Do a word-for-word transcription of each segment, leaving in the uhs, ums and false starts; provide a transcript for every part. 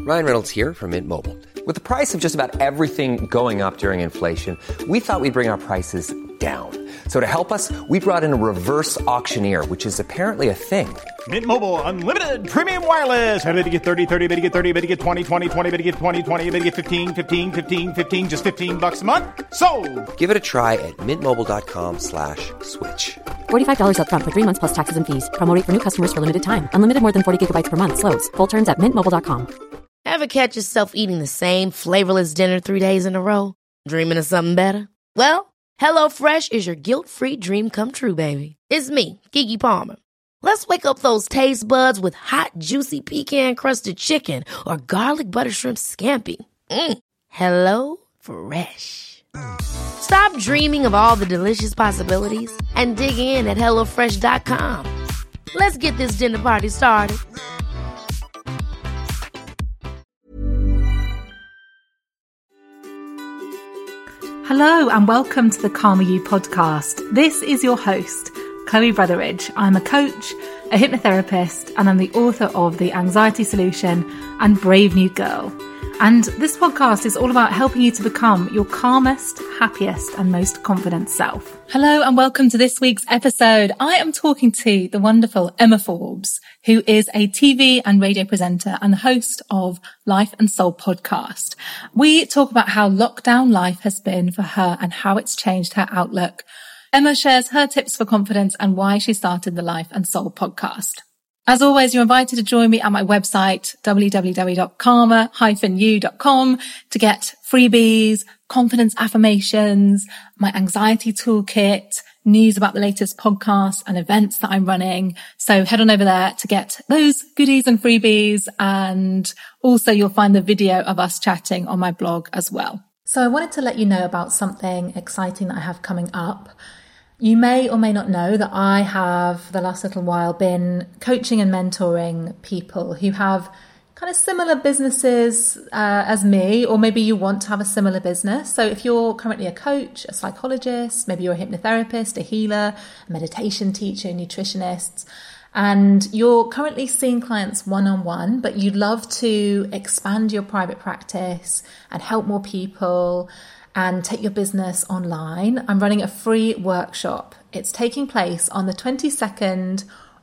Ryan Reynolds here from Mint Mobile. With the price of just about everything going up during inflation, we thought we'd bring our prices down. So to help us, we brought in a reverse auctioneer, which is apparently a thing. Mint Mobile Unlimited Premium Wireless. How to get thirty, thirty, how to get thirty, how to get twenty, twenty, twenty, how to get twenty, twenty, how to get fifteen, fifteen, fifteen, fifteen, just fifteen bucks a month? Sold! Give it a try at mintmobile.com slash switch. forty-five dollars up front for three months plus taxes and fees. Promo rate for new customers for limited time. Unlimited more than forty gigabytes per month. Slows full terms at mint mobile dot com. Ever catch yourself eating the same flavorless dinner three days in a row? Dreaming of something better? Well, HelloFresh is your guilt-free dream come true, baby. It's me, Keke Palmer. Let's wake up those taste buds with hot, juicy pecan-crusted chicken or garlic butter shrimp scampi. Mm. Hello Fresh. Stop dreaming of all the delicious possibilities and dig in at hello fresh dot com. Let's get this dinner party started. Hello and welcome to the Calmer You podcast. This is your host, Chloe Brotheridge. I'm a coach, a hypnotherapist, and I'm the author of The Anxiety Solution and Brave New Girl. And this podcast is all about helping you to become your calmest, happiest, and most confident self. Hello and welcome to this week's episode. I am talking to the wonderful Emma Forbes, who is a T V and radio presenter and the host of Life and Soul podcast. We talk about how lockdown life has been for her and how it's changed her outlook. Emma shares her tips for confidence and why she started the Life and Soul podcast. As always, you're invited to join me at my website, w w w dot calmer dash u dot com, to get freebies, confidence affirmations, my anxiety toolkit, news about the latest podcasts and events that I'm running. So head on over there to get those goodies and freebies. And also you'll find the video of us chatting on my blog as well. So I wanted to let you know about something exciting that I have coming up. You may or may not know that I have, the last little while, been coaching and mentoring people who have kind of similar businesses uh, as me, or maybe you want to have a similar business. So if you're currently a coach, a psychologist, maybe you're a hypnotherapist, a healer, a meditation teacher, nutritionist, and you're currently seeing clients one-on-one, but you'd love to expand your private practice and help more people and take your business online, I'm running a free workshop. It's taking place on the twenty-second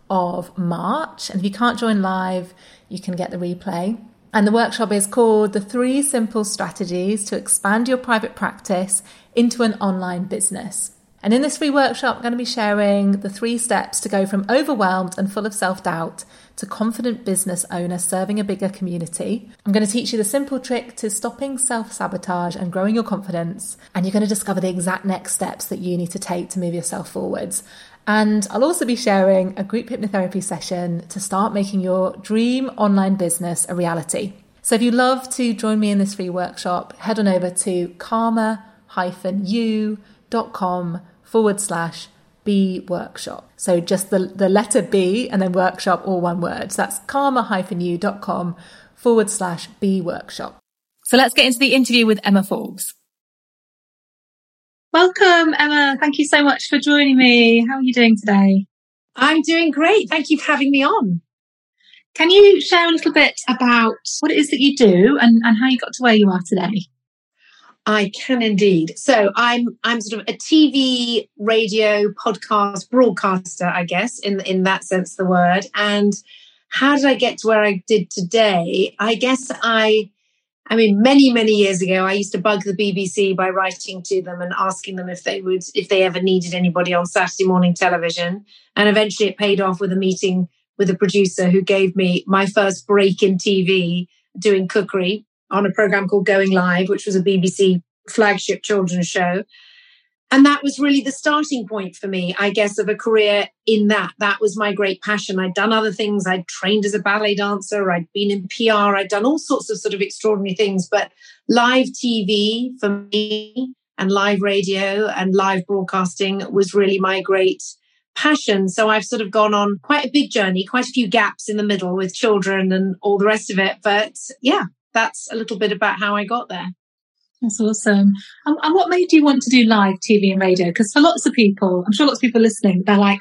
of March. And if you can't join live, you can get the replay. And the workshop is called The Three Simple Strategies to Expand Your Private Practice into an Online Business. And in this free workshop, I'm going to be sharing the three steps to go from overwhelmed and full of self-doubt to confident business owner serving a bigger community. I'm going to teach you the simple trick to stopping self-sabotage and growing your confidence. And you're going to discover the exact next steps that you need to take to move yourself forwards. And I'll also be sharing a group hypnotherapy session to start making your dream online business a reality. So if you'd love to join me in this free workshop, head on over to calmer dash u dot com forward slash B workshop. So just the, the letter B and then workshop, all one word. So that's calmer dash u dot com forward slash B workshop. So let's get into the interview with Emma Forbes. Welcome, Emma. Thank you so much for joining me. How are you doing today? I'm doing great. Thank you for having me on. Can you share a little bit about what it is that you do and, and how you got to where you are today? I can indeed. So I'm I'm sort of a T V, radio, podcast, broadcaster, I guess, in in that sense of the word. And how did I get to where I did today? I guess I, I mean, many, many years ago, I used to bug the B B C by writing to them and asking them if they would, if they ever needed anybody on Saturday morning television. And eventually it paid off with a meeting with a producer who gave me my first break in T V doing cookery on a program called Going Live, which was a B B C flagship children's show. And that was really the starting point for me, I guess, of a career in that. That was my great passion. I'd done other things. I'd trained as a ballet dancer. I'd been in P R. I'd done all sorts of sort of extraordinary things. But live T V for me and live radio and live broadcasting was really my great passion. So I've sort of gone on quite a big journey, quite a few gaps in the middle with children and all the rest of it. But yeah, that's a little bit about how I got there. That's awesome. And, and what made you want to do live T V and radio? Because for lots of people, I'm sure lots of people listening, they're like,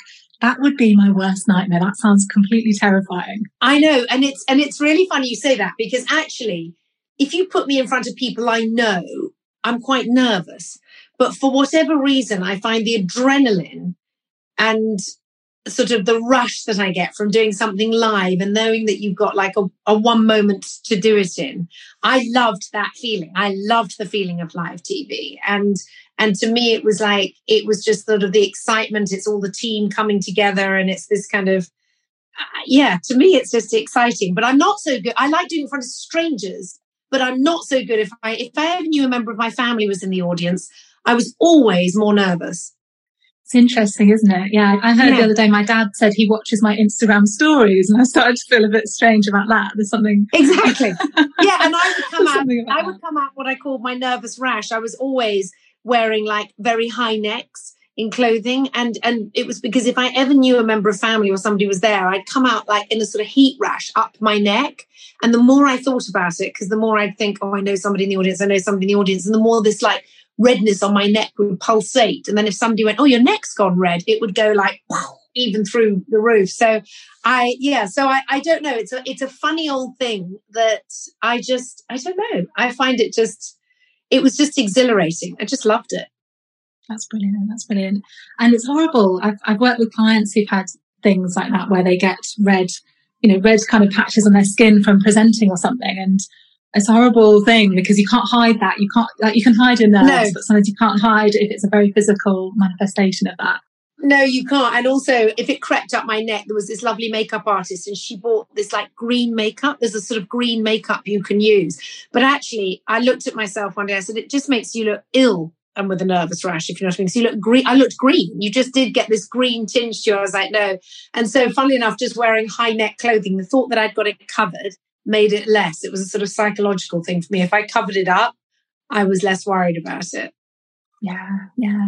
That would be my worst nightmare. That sounds completely terrifying. I know. And it's, and it's really funny you say that, because actually, if you put me in front of people I know, I'm quite nervous. But for whatever reason, I find the adrenaline and sort of the rush that I get from doing something live and knowing that you've got like a, a one moment to do it in. I loved that feeling. I loved the feeling of live T V. And And to me, it was like, it was just sort of the excitement. It's all the team coming together, and it's this kind of, uh, yeah, to me, it's just exciting. But I'm not so good. I like doing it in front of strangers, but I'm not so good if I, if I ever knew a member of my family was in the audience, I was always more nervous. It's interesting, isn't it? Yeah, I heard yeah. the other day my dad said he watches my Instagram stories, and I started to feel a bit strange about that. There's something exactly, yeah. And I would come out. I would come out what I called my nervous rash. I was always wearing like very high necks in clothing, and and it was because if I ever knew a member of family or somebody was there, I'd come out like in a sort of heat rash up my neck. And the more I thought about it, because the more I'd think, oh, I know somebody in the audience, I know somebody in the audience, and the more this like redness on my neck would pulsate. And then if somebody went, oh, your neck's gone red, it would go like even through the roof. So I, yeah, so I, I don't know. It's a, it's a funny old thing that I just, I don't know. I find it just, it was just exhilarating. I just loved it. That's brilliant. That's brilliant. And it's horrible. I've, I've worked with clients who've had things like that where they get red, you know, red kind of patches on their skin from presenting or something. And it's a horrible thing because you can't hide that. You can't, like, you can hide your nerves, no. but sometimes you can't hide if it's a very physical manifestation of that. No, you can't. And also, if it crept up my neck, there was this lovely makeup artist and she bought this like green makeup. There's a sort of green makeup you can use. But actually, I looked at myself one day. I said, it just makes you look ill and with a nervous rash, if you know what I mean. So you look green. I looked green. You just did get this green tinge to you. I was like, no. And so funnily enough, just wearing high neck clothing, the thought that I'd got it covered made it less. It was a sort of psychological thing for me. If I covered it up, I was less worried about it. Yeah, yeah.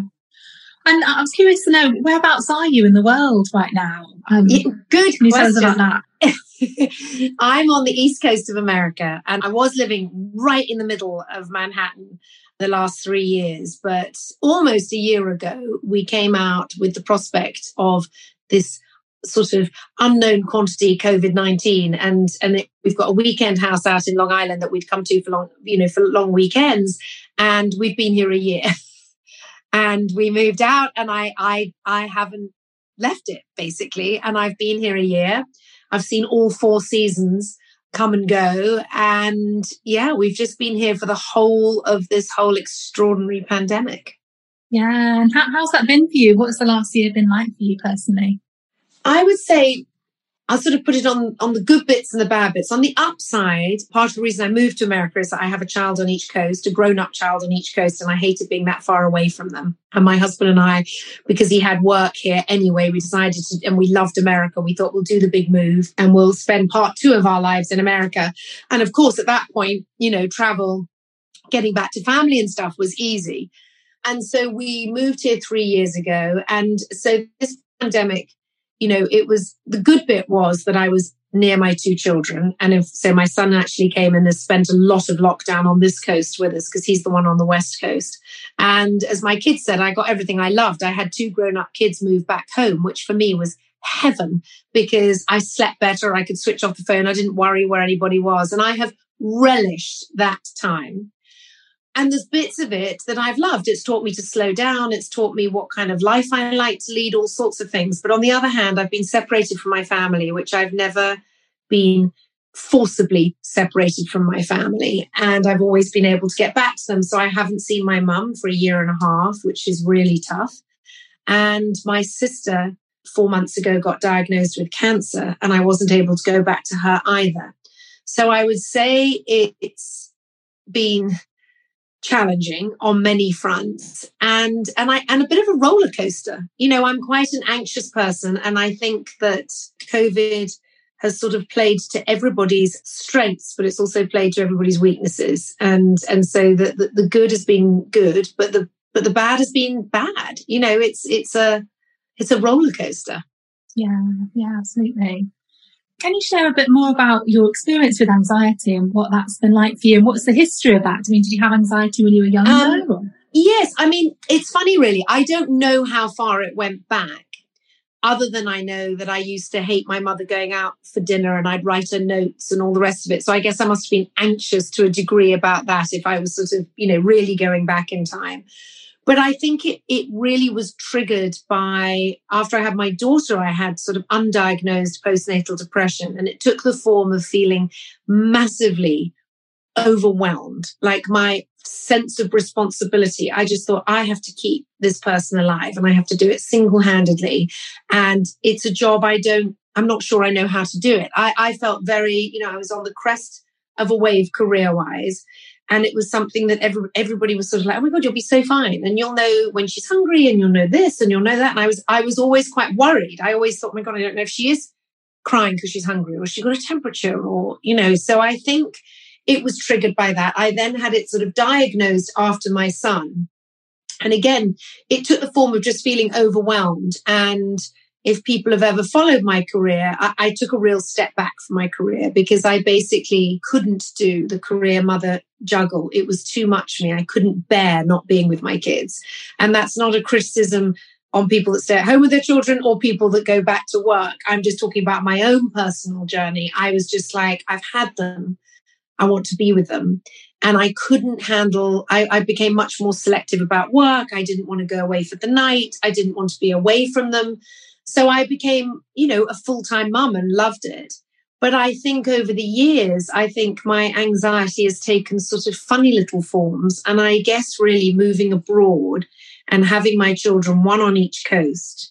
And I was curious to know, whereabouts are you in the world right now? Um, yeah, good can you question. Tell us about that? I'm on the East Coast of America, and I was living right in the middle of Manhattan the last three years. But almost a year ago, we came out with the prospect of this sort of unknown quantity COVID nineteen, and and it, we've got a weekend house out in Long Island that we'd come to for long, you know, for long weekends, and we've been here a year. And we moved out, and I, I, I haven't left it basically. And I've been here a year. I've seen all four seasons come and go. And yeah, we've just been here for the whole of this whole extraordinary pandemic. Yeah. And how, how's that been for you? What's the last year been like for you personally? I would say I'll sort of put it on, on the good bits and the bad bits. On the upside, part of the reason I moved to America is that I have a child on each coast, a grown-up child on each coast, and I hated being that far away from them. And my husband and I, because he had work here anyway, we decided to, and we loved America. We thought we'll do the big move and we'll spend part two of our lives in America. And of course, at that point, you know, travel, getting back to family and stuff was easy. And so we moved here three years ago. And so this pandemic, you know, it was, the good bit was that I was near my two children. And if, so my son actually came and has spent a lot of lockdown on this coast with us because he's the one on the West Coast. And as my kids said, I got everything I loved. I had two grown-up kids move back home, which for me was heaven because I slept better. I could switch off the phone. I didn't worry where anybody was. And I have relished that time. And there's bits of it that I've loved. It's taught me to slow down. It's taught me what kind of life I like to lead, all sorts of things. But on the other hand, I've been separated from my family, which I've never been forcibly separated from my family. And I've always been able to get back to them. So I haven't seen my mum for a year and a half, which is really tough. And my sister, four months ago, got diagnosed with cancer, and I wasn't able to go back to her either. So I would say it's been challenging on many fronts and and I and a bit of a roller coaster. You know, I'm quite an anxious person, and I think that COVID has sort of played to everybody's strengths, but it's also played to everybody's weaknesses. And and so the, the the good has been good, but the but the bad has been bad. You know, it's it's a it's a roller coaster. Yeah, yeah, absolutely. Can you share a bit more about your experience with anxiety and what that's been like for you? And what's the history of that? I mean, did you have anxiety when you were younger? Um, yes. I mean, it's funny, really. I don't know how far it went back. other than I know that I used to hate my mother going out for dinner and I'd write her notes and all the rest of it. So I guess I must have been anxious to a degree about that if I was sort of, you know, really going back in time. But I think it it really was triggered by, after I had my daughter, I had sort of undiagnosed postnatal depression. And it took the form of feeling massively overwhelmed, like my sense of responsibility. I just thought, I have to keep this person alive and I have to do it single-handedly. And it's a job I don't, I'm not sure I know how to do it. I, I felt very, you know, I was on the crest of a wave career-wise. And it was something that every, everybody was sort of like, oh my God, you'll be so fine. And you'll know when she's hungry and you'll know this and you'll know that. And I was, I was always quite worried. I always thought, oh my God, I don't know if she is crying because she's hungry or she got a temperature or, you know, so I think it was triggered by that. I then had it sort of diagnosed after my son. And again, it took the form of just feeling overwhelmed. And if people have ever followed my career, I, I took a real step back from my career because I basically couldn't do the career mother juggle. It was too much for me. I couldn't bear not being with my kids. And that's not a criticism on people that stay at home with their children or people that go back to work. I'm just talking about my own personal journey. I was just like, I've had them. I want to be with them. And I couldn't handle, I, I became much more selective about work. I didn't want to go away for the night. I didn't want to be away from them. So I became, you know, a full-time mum and loved it. But I think over the years, I think my anxiety has taken sort of funny little forms. And I guess really moving abroad and having my children, one on each coast,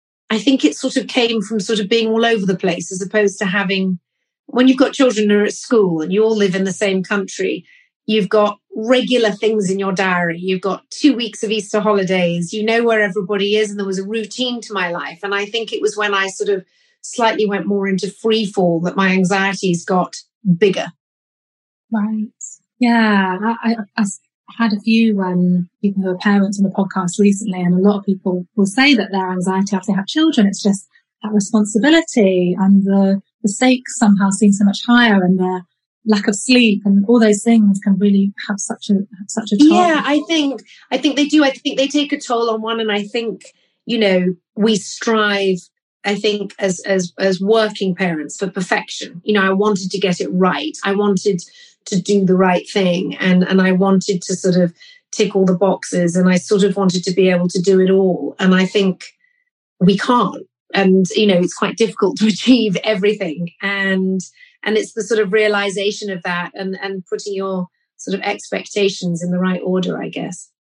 I think it sort of came from sort of being all over the place as opposed to having, when you've got children who are at school and you all live in the same country, you've got regular things in your diary. You've got two weeks of Easter holidays. You know where everybody is. And there was a routine to my life. And I think it was when I sort of slightly went more into free fall that my anxieties got bigger. Right. Yeah. I, I, I had a few um, people who are parents on the podcast recently, and a lot of people will say that their anxiety after they have children, it's just that responsibility and the, the stakes somehow seem so much higher, and the lack of sleep and all those things can really have such a have such a toll. Yeah, I think I think they do. I think they take a toll on one, and I think, you know, we strive, I think, as as as working parents for perfection. You know, I wanted to get it right. I wanted to do the right thing, and and I wanted to sort of tick all the boxes, and I sort of wanted to be able to do it all. And I think we can't. And, you know, it's quite difficult to achieve everything. And And it's the sort of realization of that and, and putting your sort of expectations in the right order, I guess.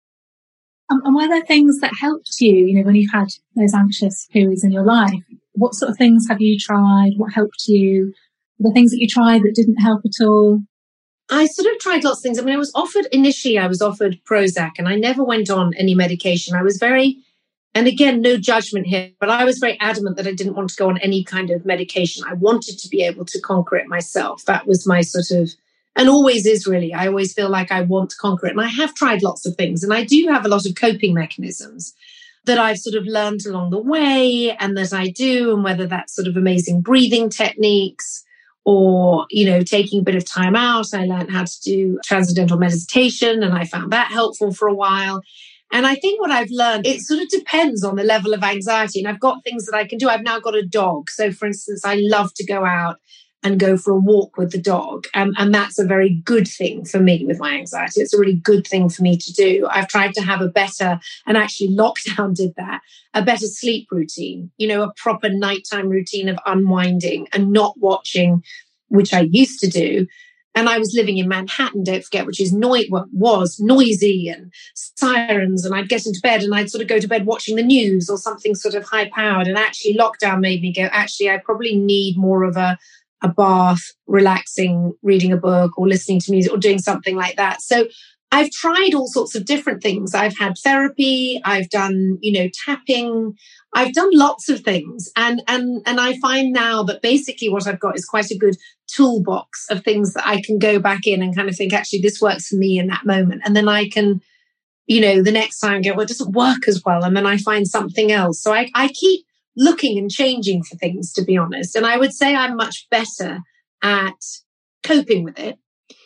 Um, and were there things that helped you, you know, when you've had those anxious periods in your life? What sort of things have you tried? What helped you? The things that you tried that didn't help at all? I sort of tried lots of things. I mean, I was offered, initially I was offered Prozac, and I never went on any medication. I was very... And again, no judgment here, but I was very adamant that I didn't want to go on any kind of medication. I wanted to be able to conquer it myself. That was my sort of, and always is really, I always feel like I want to conquer it. And I have tried lots of things, and I do have a lot of coping mechanisms that I've sort of learned along the way and that I do, and whether that's sort of amazing breathing techniques or, you know, taking a bit of time out. I learned how to do transcendental meditation, and I found that helpful for a while. And I think what I've learned, it sort of depends on the level of anxiety. And I've got things that I can do. I've now got a dog. So, for instance, I love to go out and go for a walk with the dog. Um, and that's a very good thing for me with my anxiety. It's a really good thing for me to do. I've tried to have a better, and actually lockdown did that, a better sleep routine, you know, a proper nighttime routine of unwinding and not watching, which I used to do. And I was living in Manhattan, don't forget, which is noi- was noisy and sirens. And I'd get into bed and I'd sort of go to bed watching the news or something sort of high powered. And actually lockdown made me go, actually, I probably need more of a, a bath, relaxing, reading a book or listening to music or doing something like that. So I've tried all sorts of different things. I've had therapy. I've done, you know, tapping. I've done lots of things. And, and, and I find now that basically what I've got is quite a good toolbox of things that I can go back in and kind of think, actually, this works for me in that moment. And then I can, you know, the next time go, well, it doesn't work as well. And then I find something else. So I, I keep looking and changing for things, to be honest. And I would say I'm much better at coping with it.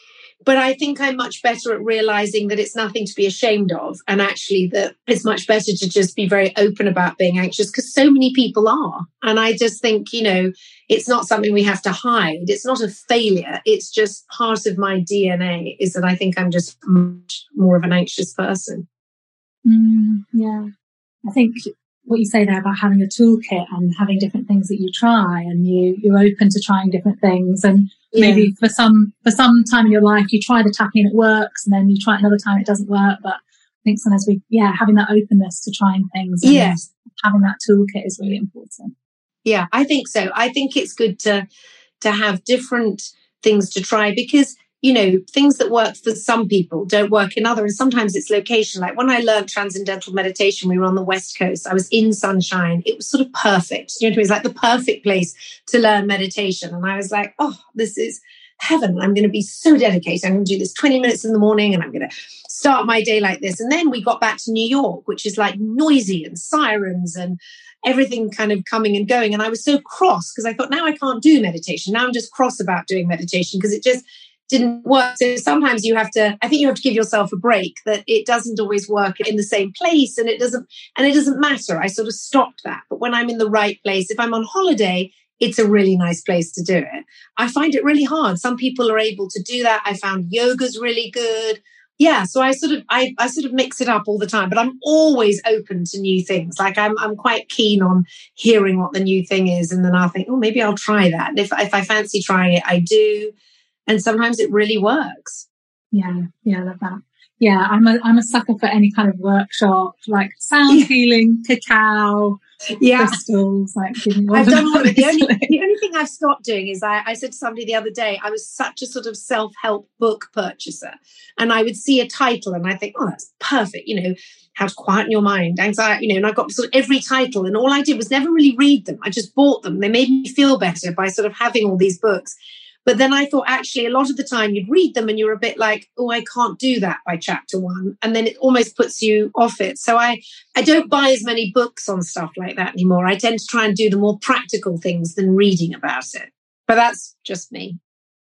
But I think I'm much better at realizing that it's nothing to be ashamed of. And actually that it's much better to just be very open about being anxious, because so many people are. And I just think, you know, it's not something we have to hide. It's not a failure. It's just part of my D N A is that I think I'm just much more of an anxious person. Mm, yeah. I think what you say there about having a toolkit and having different things that you try, and you, you're open to trying different things. And maybe yeah. for some for some time in your life, you try the tapping and it works, and then you try it another time, it doesn't work. But I think sometimes we, yeah, having that openness to trying things and yes. having that toolkit is really important. Yeah, I think so. I think it's good to to have different things to try, because you know, things that work for some people don't work in others. And sometimes it's location. Like when I learned transcendental meditation, we were on the West Coast. I was in sunshine. It was sort of perfect. You know what I mean? It's like the perfect place to learn meditation. And I was like, oh, this is heaven. I'm going to be so dedicated. I'm going to do this twenty minutes in the morning, and I'm going to start my day like this. And then we got back to New York, which is like noisy and sirens and everything kind of coming and going. And I was so cross because I thought, now I can't do meditation. Now I'm just cross about doing meditation because it just didn't work. So sometimes you have to, I think you have to give yourself a break, that it doesn't always work in the same place, and it doesn't, and it doesn't matter. I sort of stopped that. But when I'm in the right place, if I'm on holiday, it's a really nice place to do it. I find it really hard. Some people are able to do that. I found yoga's really good. Yeah. So I sort of, I, I sort of mix it up all the time, but I'm always open to new things. Like I'm, I'm quite keen on hearing what the new thing is. And then I'll think, oh, maybe I'll try that. And if, if I fancy trying it, I do. And sometimes it really works. Yeah, yeah, I love that. Yeah, I'm a I'm a sucker for any kind of workshop, like sound yeah. healing, cacao, yeah. crystals. Like I've done all of it. The only, the only thing I've stopped doing is I, I said to somebody the other day, I was such a sort of self-help book purchaser, and I would see a title and I think, oh, that's perfect. You know, how to quieten your mind, anxiety. You know, and I got sort of every title, and all I did was never really read them. I just bought them. They made me feel better by sort of having all these books. But then I thought, actually, a lot of the time you'd read them and you're a bit like, oh, I can't do that by chapter one. And then it almost puts you off it. So I, I don't buy as many books on stuff like that anymore. I tend to try and do the more practical things than reading about it. But that's just me.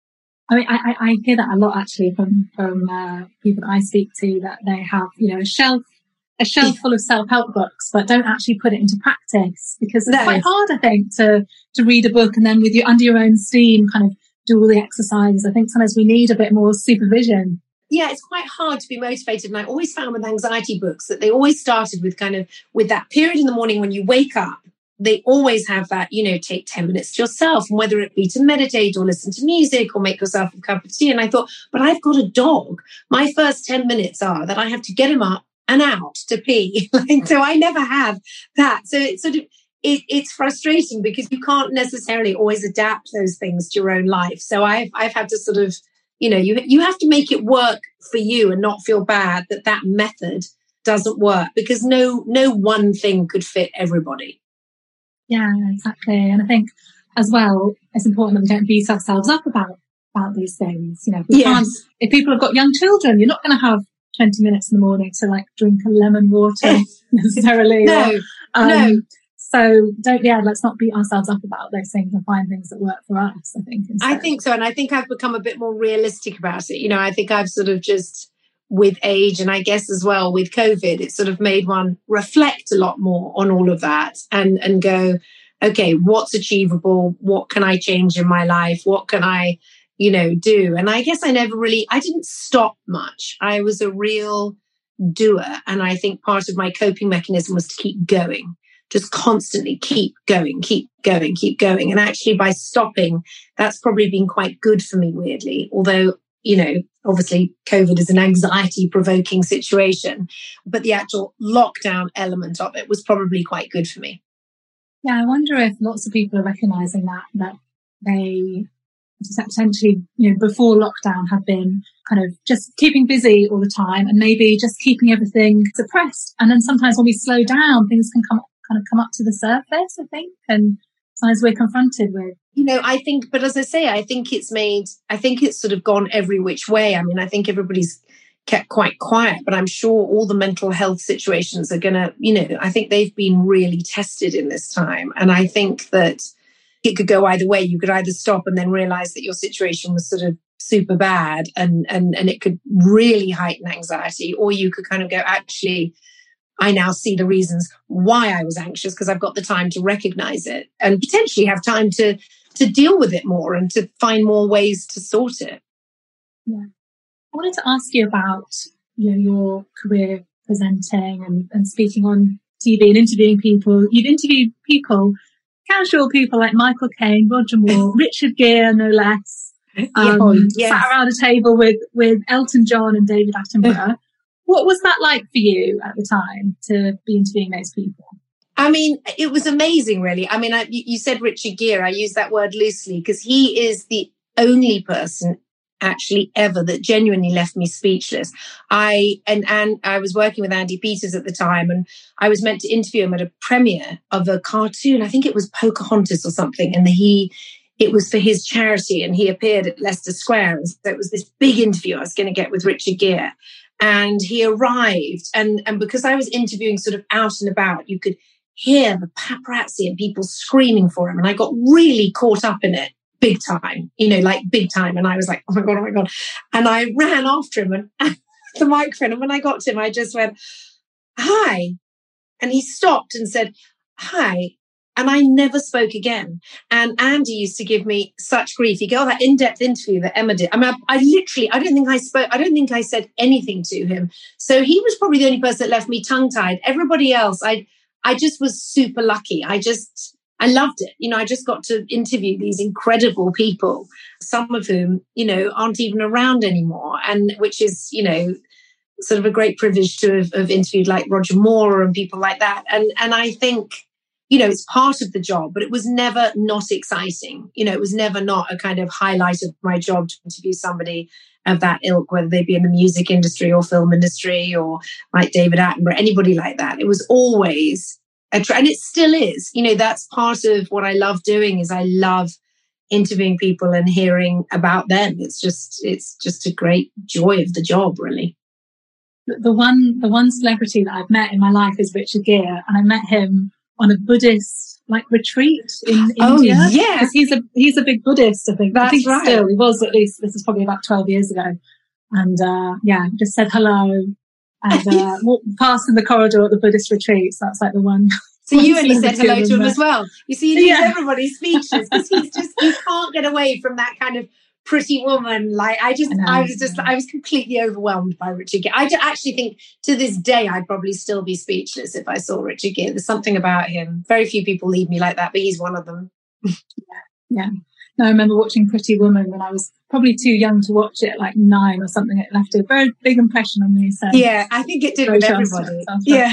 I mean, I, I hear that a lot, actually, from, from uh, people that I speak to, that they have, you know, a shelf a shelf full of self-help books, but don't actually put it into practice, because it's no. quite hard, I think, to to read a book and then with you under your own steam kind of do all the exercises. I think sometimes we need a bit more supervision. Yeah, it's quite hard to be motivated. And I always found with anxiety books that they always started with kind of with that period in the morning when you wake up. They always have that, you know, take ten minutes to yourself, and whether it be to meditate or listen to music or make yourself a cup of tea. And I thought, but I've got a dog. My first ten minutes are that I have to get him up and out to pee. Like, so I never have that. So it's sort of, It, it's frustrating because you can't necessarily always adapt those things to your own life. So I've I've had to sort of, you know, you you have to make it work for you and not feel bad that that method doesn't work, because no no one thing could fit everybody. Yeah, exactly. And I think as well, it's important that we don't beat ourselves up about about these things. You know, we yes. can't, if people have got young children, you're not going to have twenty minutes in the morning to like drink a lemon water necessarily. no, or, um, no. So don't, yeah, let's not beat ourselves up about those things and find things that work for us, I think. Instead. I think so. And I think I've become a bit more realistic about it. You know, I think I've sort of just, with age, and I guess as well with COVID, it's sort of made one reflect a lot more on all of that and, and go, okay, what's achievable? What can I change in my life? What can I, you know, do? And I guess I never really, I didn't stop much. I was a real doer. And I think part of my coping mechanism was to keep going. Just constantly keep going, keep going, keep going. And actually by stopping, that's probably been quite good for me, weirdly. Although, you know, obviously COVID is an anxiety provoking situation, but the actual lockdown element of it was probably quite good for me. Yeah, I wonder if lots of people are recognising that, that they potentially, you know, before lockdown had been kind of just keeping busy all the time and maybe just keeping everything suppressed. And then sometimes when we slow down, things can come kind of come up to the surface, I think, and sometimes we're confronted with. You know, I think, but as I say, I think it's made, I think it's sort of gone every which way. I mean, I think everybody's kept quite quiet, but I'm sure all the mental health situations are going to, you know, I think they've been really tested in this time. And I think that it could go either way. You could either stop and then realize that your situation was sort of super bad and, and, and it could really heighten anxiety. Or you could kind of go, actually, I now see the reasons why I was anxious because I've got the time to recognize it and potentially have time to, to deal with it more and to find more ways to sort it. Yeah. I wanted to ask you about, you know, your career presenting and, and speaking on T V and interviewing people. You've interviewed people, casual people like Michael Caine, Roger Moore, Richard Gere, no less. Um, oh, yes. Sat around a table with, with Elton John and David Attenborough. What was that like for you at the time to be interviewing those people? I mean, it was amazing, really. I mean, I, you said Richard Gere. I use that word loosely because he is the only person actually ever that genuinely left me speechless. I and and I was working with Andy Peters at the time, and I was meant to interview him at a premiere of a cartoon. I think it was Pocahontas or something, and the, he it was for his charity, and he appeared at Leicester Square. And so it was this big interview I was going to get with Richard Gere. And he arrived, and, and because I was interviewing sort of out and about, you could hear the paparazzi and people screaming for him. And I got really caught up in it big time, you know, like big time. And I was like, oh my God, oh my God. And I ran after him and, and the microphone. And when I got to him, I just went, hi. And he stopped and said, hi. And I never spoke again. And Andy used to give me such grief. He got that in-depth interview that Emma did. I mean, I, I literally, I don't think I spoke, I don't think I said anything to him. So he was probably the only person that left me tongue-tied. Everybody else, I, I just was super lucky. I just, I loved it. You know, I just got to interview these incredible people, some of whom, you know, aren't even around anymore. And which is, you know, sort of a great privilege to have, have interviewed like Roger Moore and people like that. And, and I think, you know, it's part of the job, but it was never not exciting. You know, it was never not a kind of highlight of my job to interview somebody of that ilk, whether they be in the music industry or film industry or like David Attenborough, anybody like that. It was always a tr- and it still is. You know, that's part of what I love doing is I love interviewing people and hearing about them. It's just, it's just a great joy of the job, really. The one, the one celebrity that I've met in my life is Richard Gere, and I met him on a Buddhist like retreat in oh, India. Yeah, because he's a he's a big Buddhist. I think. That's I think right. Still, he was at least. This is probably about twelve years ago, and uh, yeah, just said hello and uh, walked past in the corridor at the Buddhist retreat. So that's like the one. So you only said hello to him there. as well. You see, he leaves yeah. everybody speechless because he's just you can't get away from that kind of pretty woman. Like I just, I, I was just, I was completely overwhelmed by Richard Gere. I actually think to this day, I'd probably still be speechless if I saw Richard Gere. There's something about him. Very few people leave me like that, but he's one of them. yeah. yeah. No, I remember watching Pretty Woman when I was probably too young to watch it, like nine or something. It left a very big impression on me. So yeah, I think it did with everybody. Yeah.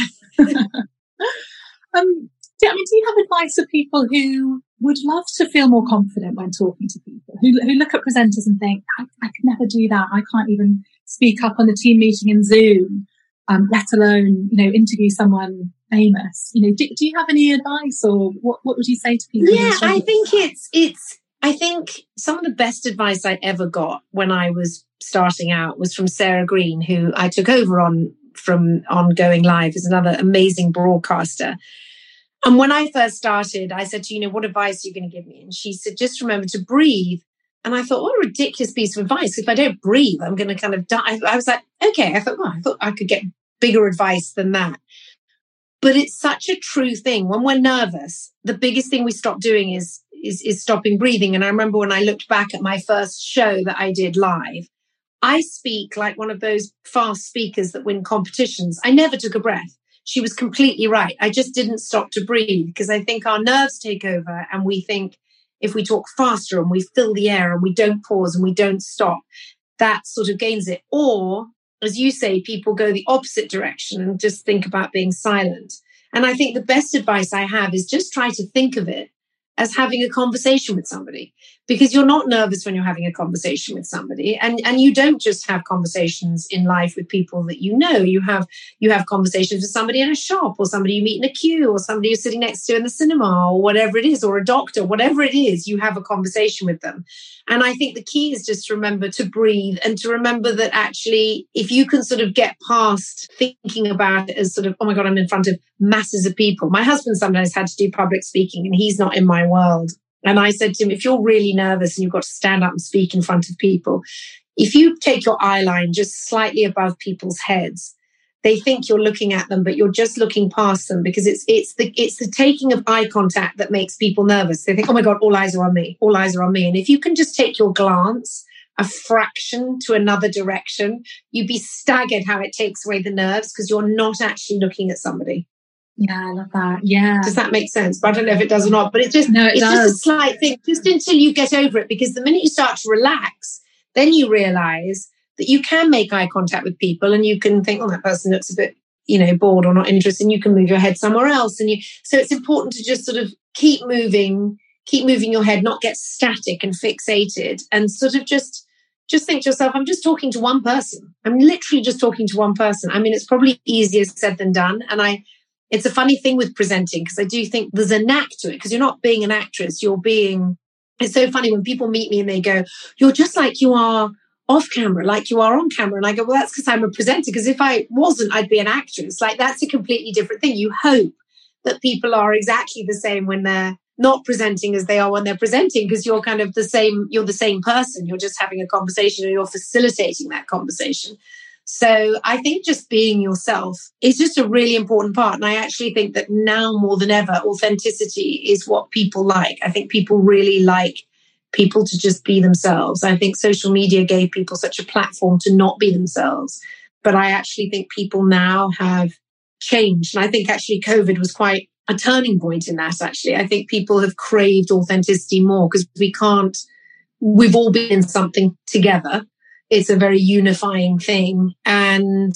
um, I mean, do you have advice for people who would love to feel more confident when talking to people, who, who look at presenters and think, I, I could never do that. I can't even speak up on the team meeting in Zoom, um, let alone, you know, interview someone famous. You know, do, do you have any advice or what, what would you say to people? Yeah, I think it's, it's, I think some of the best advice I ever got when I was starting out was from Sarah Green, who I took over on from on Going Live as another amazing broadcaster. And when I first started, I said to you know, what advice are you going to give me? And she said, just remember to breathe. And I thought, what a ridiculous piece of advice. If I don't breathe, I'm going to kind of die. I was like, okay. I thought, well, I thought I could get bigger advice than that. But it's such a true thing. When we're nervous, the biggest thing we stop doing is, is, is stopping breathing. And I remember when I looked back at my first show that I did live, I speak like one of those fast speakers that win competitions. I never took a breath. She was completely right. I just didn't stop to breathe because I think our nerves take over and we think if we talk faster and we fill the air and we don't pause and we don't stop, that sort of gains it. Or, as you say, people go the opposite direction and just think about being silent. And I think the best advice I have is just try to think of it as having a conversation with somebody, because you're not nervous when you're having a conversation with somebody. And, and you don't just have conversations in life with people that you know. You have you have conversations with somebody in a shop or somebody you meet in a queue or somebody you're sitting next to in the cinema or whatever it is, or a doctor, whatever it is, you have a conversation with them. And I think the key is just to remember to breathe and to remember that actually, if you can sort of get past thinking about it as sort of, oh my God, I'm in front of masses of people. My husband sometimes had to do public speaking and he's not in my world. And I said to him, if you're really nervous and you've got to stand up and speak in front of people, if you take your eye line just slightly above people's heads, they think you're looking at them, but you're just looking past them, because it's it's the it's the taking of eye contact that makes people nervous. They think, oh my God, all eyes are on me, all eyes are on me. And if you can just take your glance a fraction to another direction, you'd be staggered how it takes away the nerves, because you're not actually looking at somebody. Yeah, I love that. Yeah. Does that make sense? But I don't know if it does or not, but it's just, no, it it's does. just a slight thing, just until you get over it, because the minute you start to relax, then you realize that you can make eye contact with people and you can think, oh, that person looks a bit, you know, bored or not interested, and you can move your head somewhere else. And you, so it's important to just sort of keep moving, keep moving your head, not get static and fixated, and sort of just, just think to yourself, I'm just talking to one person. I'm literally just talking to one person. I mean, it's probably easier said than done. And I, it's a funny thing with presenting, because I do think there's a knack to it, because you're not being an actress, you're being, it's so funny when people meet me and they go, you're just like you are off camera, like you are on camera. And I go, well, that's because I'm a presenter, because if I wasn't, I'd be an actress. Like, that's a completely different thing. You hope that people are exactly the same when they're not presenting as they are when they're presenting, because you're kind of the same, you're the same person. You're just having a conversation and you're facilitating that conversation. So I think just being yourself is just a really important part. And I actually think that now more than ever, authenticity is what people like. I think people really like people to just be themselves. I think social media gave people such a platform to not be themselves. But I actually think people now have changed. And I think actually COVID was quite a turning point in that, actually. I think people have craved authenticity more, because we can't, we've all been in something together. It's a very unifying thing. And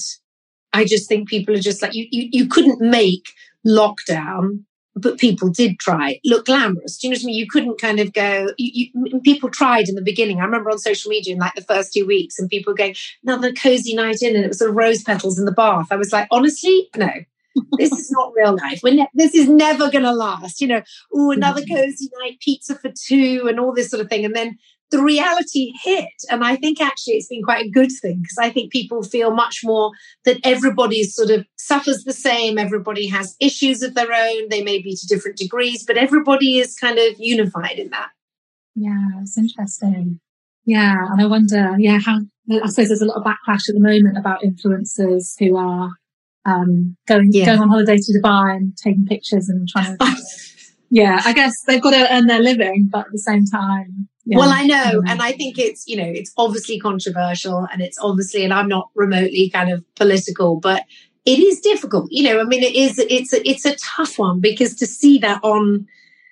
I just think people are just like, you, you, you couldn't make lockdown, but people did try, look glamorous. Do you know what I mean? You couldn't kind of go, you, you, people tried in the beginning. I remember on social media in like the first two weeks, and people going, another cozy night in, and it was sort of rose petals in the bath. I was like, honestly, no, this is not real life. We're ne- this is never going to last. You know, oh, another cozy night, pizza for two, and all this sort of thing. And then the reality hit. And I think actually it's been quite a good thing, because I think people feel much more that everybody sort of suffers the same. Everybody has issues of their own. They may be to different degrees, but everybody is kind of unified in that. Yeah, it's interesting. Yeah. And I wonder, yeah, how, I suppose there's a lot of backlash at the moment about influencers who are um, going, yeah. going on holiday to Dubai and taking pictures and trying to, yeah, I guess they've got to earn their living, but at the same time, yeah. Well, I know. And I think it's, you know, it's obviously controversial, and it's obviously, and I'm not remotely kind of political, but it is difficult. You know, I mean, it is, it's a, it's a tough one, because to see that on,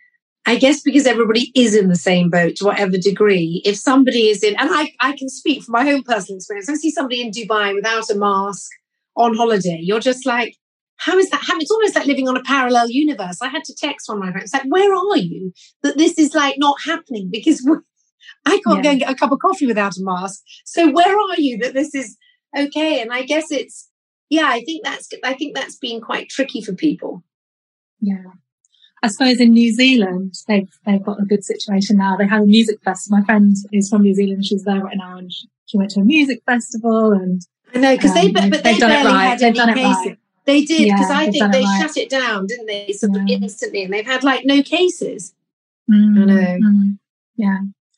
I guess because everybody is in the same boat to whatever degree, if somebody is in, and I, I can speak from my own personal experience, I see somebody in Dubai without a mask on holiday, you're just like, how is that happening? It's almost like living on a parallel universe. I had to text one of my friends, like, where are you that this is like not happening? Because I can't yeah. go and get a cup of coffee without a mask. So where are you that this is okay? And I guess it's, yeah, I think that's, I think that's been quite tricky for people. Yeah. I suppose in New Zealand, they've, they've got a good situation now. They had a music festival. My friend is from New Zealand. She's there right now, and she, she went to a music festival, and I know, because um, they, but they they've done barely it right. had They've any done it cases. Right. They did, because yeah, I think they right. shut it down, didn't they? Sort yeah. of instantly, and they've had like no cases. Mm, I know. Mm, yeah.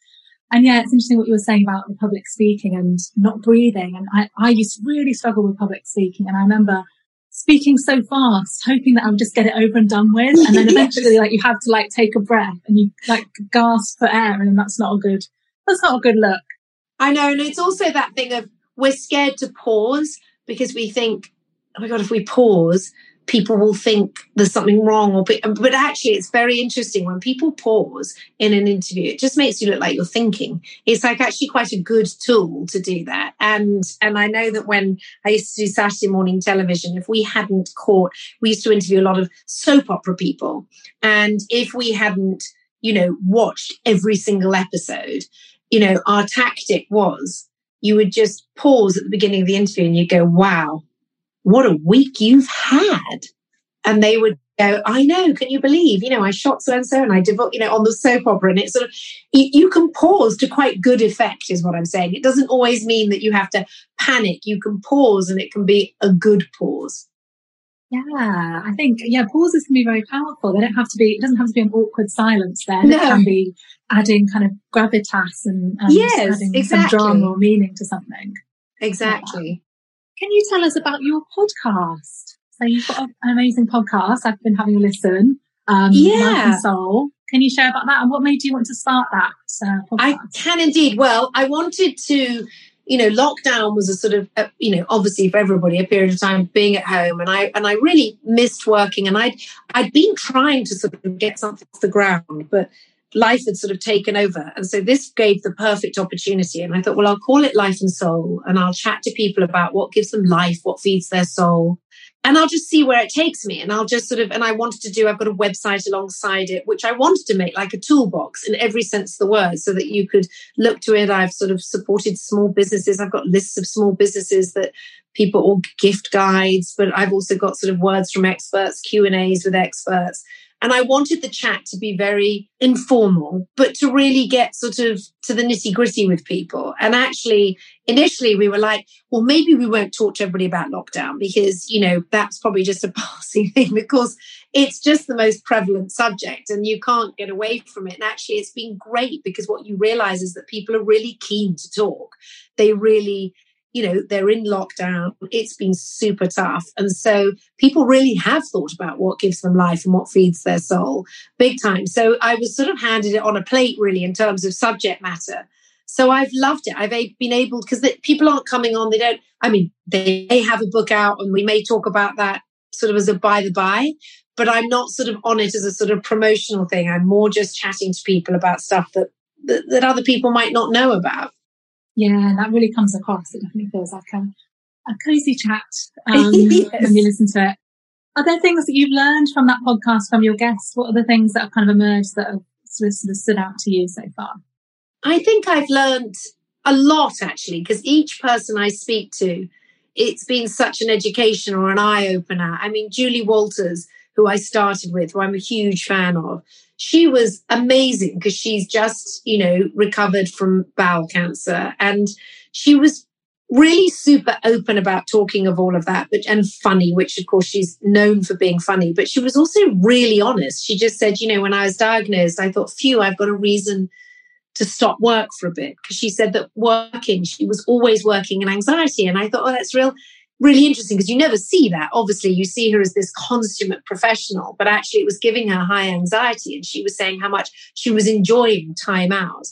And yeah, it's interesting what you were saying about the public speaking and not breathing. And I, I used to really struggle with public speaking. And I remember speaking so fast, hoping that I would just get it over and done with. And then eventually, yes. like, you have to like take a breath and you like gasp for air. And that's not a good, that's not a good look. I know. And it's also that thing of we're scared to pause, because we think, oh my God, if we pause, people will think there's something wrong. Or, but actually, it's very interesting when people pause in an interview. It just makes you look like you're thinking. It's like actually quite a good tool to do that. And and I know that when I used to do Saturday morning television, if we hadn't caught, we used to interview a lot of soap opera people. And if we hadn't, you know, watched every single episode, you know, our tactic was you would just pause at the beginning of the interview and you go, wow, what a week you've had. And they would go, I know, can you believe, you know, I shot so-and-so and I did, you know, on the soap opera. And it's sort of, you, you can pause to quite good effect is what I'm saying. It doesn't always mean that you have to panic. You can pause and it can be a good pause. Yeah, I think, yeah, pauses can be very powerful. They don't have to be, it doesn't have to be an awkward silence then. No. It can be adding kind of gravitas and, and yes, adding exactly. some drama or meaning to something. Exactly. Yeah. Can you tell us about your podcast? So you've got an amazing podcast. I've been having a listen. Um, yeah. Life and Soul. Can you share about that? And what made you want to start that uh, podcast? I can indeed. Well, I wanted to, you know, lockdown was a sort of, uh, you know, obviously for everybody, a period of time being at home. And I and I really missed working. And I'd, I'd been trying to sort of get something off the ground, but life had sort of taken over. And so this gave the perfect opportunity. And I thought, well, I'll call it Life and Soul. And I'll chat to people about what gives them life, what feeds their soul. And I'll just see where it takes me. And I'll just sort of, and I wanted to do, I've got a website alongside it, which I wanted to make like a toolbox in every sense of the word so that you could look to it. I've sort of supported small businesses. I've got lists of small businesses that people, or gift guides, but I've also got sort of words from experts, Q and A's with experts. And I wanted the chat to be very informal, but to really get sort of to the nitty gritty with people. And actually, initially we were like, well, maybe we won't talk to everybody about lockdown because, you know, that's probably just a passing thing because it's just the most prevalent subject and you can't get away from it. And actually, it's been great because what you realize is that people are really keen to talk. They really, you know, they're in lockdown. It's been super tough. And so people really have thought about what gives them life and what feeds their soul big time. So I was sort of handed it on a plate really in terms of subject matter. So I've loved it. I've been able, because people aren't coming on. They don't, I mean, they may have a book out and we may talk about that sort of as a by the by, but I'm not sort of on it as a sort of promotional thing. I'm more just chatting to people about stuff that, that, that other people might not know about. Yeah, that really comes across. It definitely feels like a, a cozy chat um, yes. when you listen to it. Are there things that you've learned from that podcast from your guests? What are the things that have kind of emerged that have sort of, sort of stood out to you so far? I think I've learned a lot, actually, because each person I speak to, it's been such an education or an eye-opener. I mean, Julie Walters, who I started with, who I'm a huge fan of, she was amazing because she's just, you know, recovered from bowel cancer. And she was really super open about talking of all of that, but and funny, which of course she's known for being funny, but she was also really honest. She just said, you know, when I was diagnosed, I thought, phew, I've got a reason to stop work for a bit. Because she said that working, she was always working in anxiety. And I thought, oh, that's real. Really interesting because you never see that. Obviously, you see her as this consummate professional, but actually it was giving her high anxiety. And she was saying how much she was enjoying time out.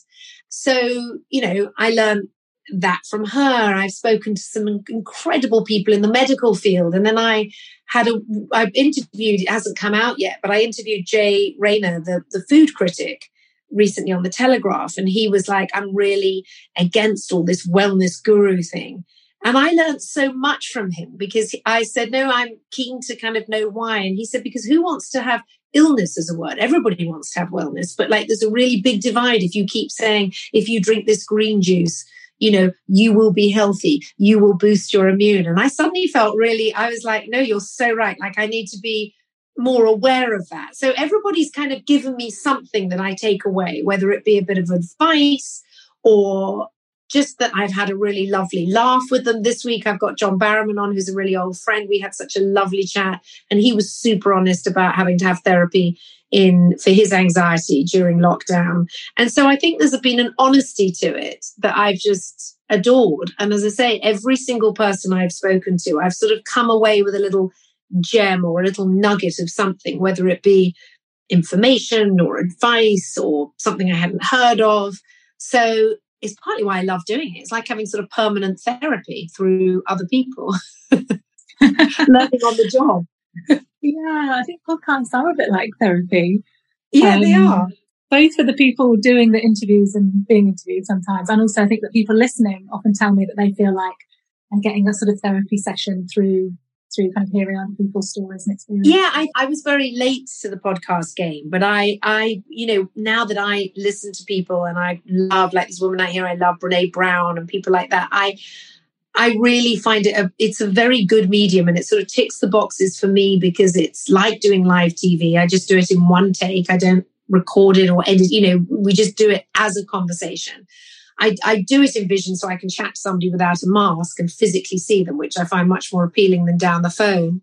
So, you know, I learned that from her. I've spoken to some incredible people in the medical field. And then I had a, I've interviewed, it hasn't come out yet, but I interviewed Jay Rayner, the, the food critic, recently on the Telegraph. And he was like, I'm really against all this wellness guru thing. And I learned so much from him because I said, no, I'm keen to kind of know why. And he said, because who wants to have illness as a word? Everybody wants to have wellness. But like there's a really big divide if you keep saying, if you drink this green juice, you know, you will be healthy, you will boost your immune. And I suddenly felt really, I was like, no, you're so right. Like I need to be more aware of that. So everybody's kind of given me something that I take away, whether it be a bit of advice or just that I've had a really lovely laugh with them. This week, I've got John Barrowman on, who's a really old friend. We had such a lovely chat and he was super honest about having to have therapy in for his anxiety during lockdown. And so I think there's been an honesty to it that I've just adored. And as I say, every single person I've spoken to, I've sort of come away with a little gem or a little nugget of something, whether it be information or advice or something I hadn't heard of. So it's partly why I love doing it. It's like having sort of permanent therapy through other people, learning on the job. Yeah, I think podcasts are a bit like therapy. Yeah, um, they are. Both for the people doing the interviews and being interviewed sometimes. And also I think that people listening often tell me that they feel like they're getting a sort of therapy session through through kind of hearing other people's stories and experiences. Yeah, I, I was very late to the podcast game, but I, I, you know, now that I listen to people and I love, like this woman out here, I love Brene Brown and people like that. I, I really find it, a, it's a very good medium and it sort of ticks the boxes for me because it's like doing live T V. I just do it in one take. I don't record it or edit, you know, we just do it as a conversation. I, I do it in vision so I can chat to somebody without a mask and physically see them, which I find much more appealing than down the phone.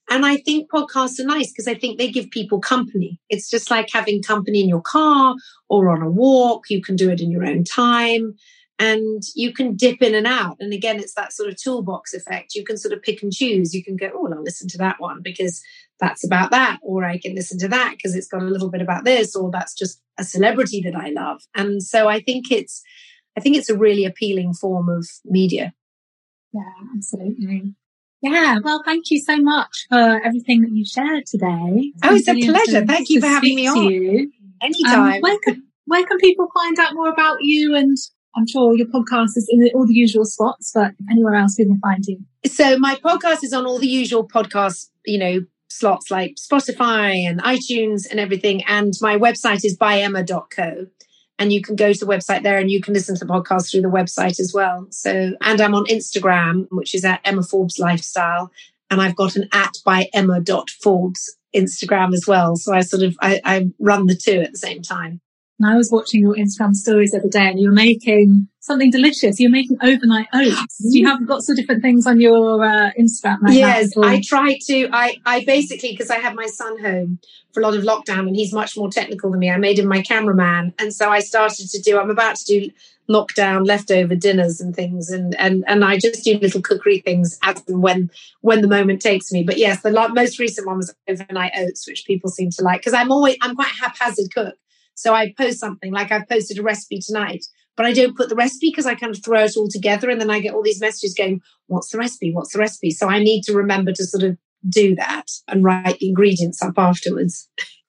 And I think podcasts are nice because I think they give people company. It's just like having company in your car or on a walk. You can do it in your own time and you can dip in and out. And again, it's that sort of toolbox effect. You can sort of pick and choose. You can go, oh, I'll listen to that one because that's about that. Or I can listen to that because it's got a little bit about this, or that's just a celebrity that I love. And so I think it's, I think it's a really appealing form of media. Yeah, absolutely. Yeah, well, thank you so much for everything that you shared today. Oh, it's a pleasure. Thank you for having me on. You. Anytime. Um, where, can, where can people find out more about you? And I'm sure your podcast is in all the usual spots, but anywhere else we can find you. So my podcast is on all the usual podcast, you know, slots like Spotify and iTunes and everything. And my website is by emma dot co. And you can go to the website there and you can listen to the podcast through the website as well. So, and I'm on Instagram, which is at Emma Forbes Lifestyle. And I've got an at by emma dot forbes Instagram as well. So I sort of, I, I run the two at the same time. And I was watching your Instagram stories the other day and you were making something delicious. You're making overnight oats. Do you have lots of different things on your uh, Instagram? Like yes, that I try to. I, I basically, because I have my son home for a lot of lockdown and he's much more technical than me, I made him my cameraman. And so I started to do, I'm about to do lockdown leftover dinners and things. And, and, and I just do little cookery things as and when, when the moment takes me. But yes, the most recent one was overnight oats, which people seem to like because I'm always, I'm quite a haphazard cook. So I post something like I've posted a recipe tonight, but I don't put the recipe because I kind of throw it all together and then I get all these messages going, what's the recipe? What's the recipe? So I need to remember to sort of do that and write the ingredients up afterwards.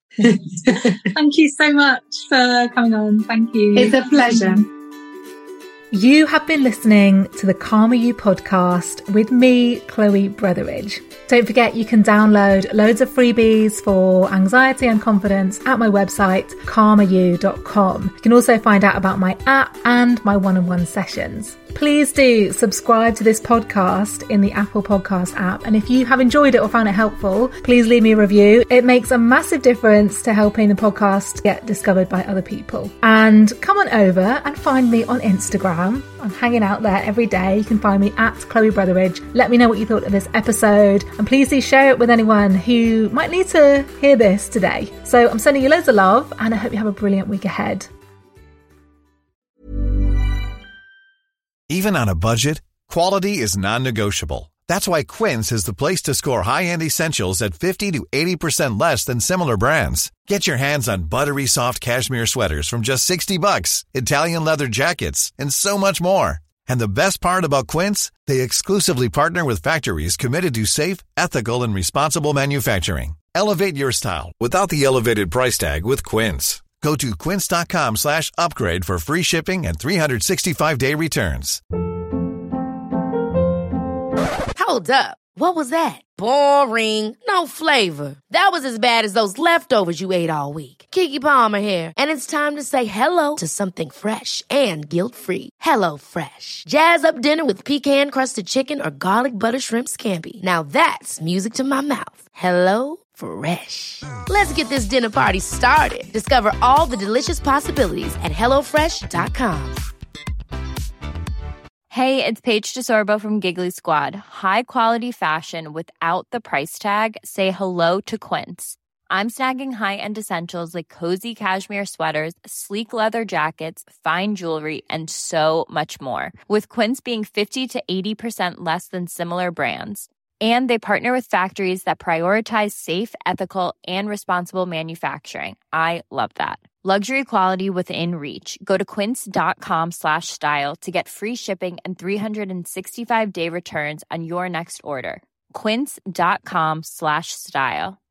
Thank you so much for coming on. Thank you. It's a pleasure. You have been listening to the Calmer You podcast with me, Chloe Brotheridge. Don't forget you can download loads of freebies for anxiety and confidence at my website, calmer you dot com. You can also find out about my app and my one-on-one sessions. Please do subscribe to this podcast in the Apple Podcast app. And if you have enjoyed it or found it helpful, please leave me a review. It makes a massive difference to helping the podcast get discovered by other people. And come on over and find me on Instagram. I'm hanging out there every day. You can find me at Chloe Brotheridge. Let me know what you thought of this episode. And please do share it with anyone who might need to hear this today. So I'm sending you loads of love and I hope you have a brilliant week ahead. Even on a budget, quality is non-negotiable. That's why Quince is the place to score high-end essentials at fifty to eighty percent less than similar brands. Get your hands on buttery soft cashmere sweaters from just sixty bucks, Italian leather jackets, and so much more. And the best part about Quince, they exclusively partner with factories committed to safe, ethical, and responsible manufacturing. Elevate your style without the elevated price tag with Quince. Go to quince.com slash upgrade for free shipping and three sixty-five day returns. Hold up. What was that? Boring. No flavor. That was as bad as those leftovers you ate all week. Keke Palmer here. And it's time to say hello to something fresh and guilt-free. Hello Fresh. Jazz up dinner with pecan-crusted chicken or garlic butter shrimp scampi. Now that's music to my mouth. Hello Fresh. Let's get this dinner party started. Discover all the delicious possibilities at hello fresh dot com. Hey, it's Paige DeSorbo from Giggly Squad. High quality fashion without the price tag. Say hello to Quince. I'm snagging high-end essentials like cozy cashmere sweaters, sleek leather jackets, fine jewelry, and so much more. With Quince being fifty to eighty percent less than similar brands. And they partner with factories that prioritize safe, ethical, and responsible manufacturing. I love that. Luxury quality within reach. Go to quince.com slash style to get free shipping and three sixty-five day returns on your next order. Quince.com slash style.